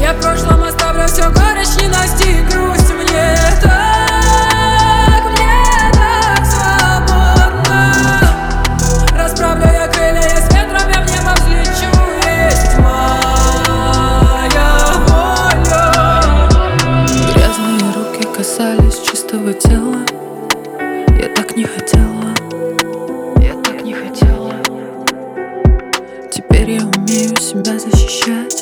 Я в прошлом оставлю все горечь, ненависть и грусть. Мне так свободно. Расправлю я крылья, я с ветром, я в небо взлечу. Есть моя воля. Грязные руки касались чистого тела. Я так не хотела, я так не хотела. Теперь я умею себя защищать.